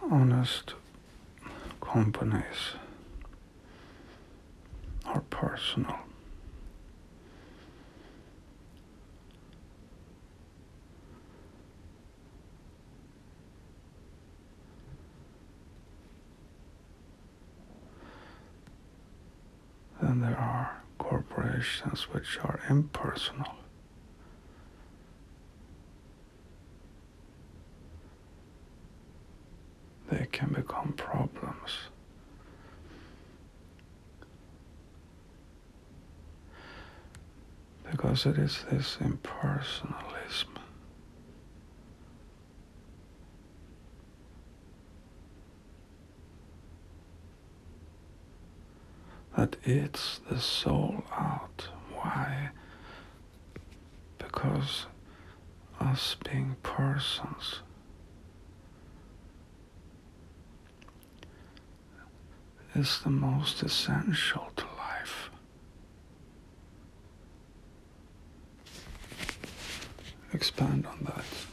honest companies are personal. Then there are corporations which are impersonal. They can become problems. Because it is this impersonalism that eats the soul out. Why? Because us being persons is the most essential to life. Expand on that.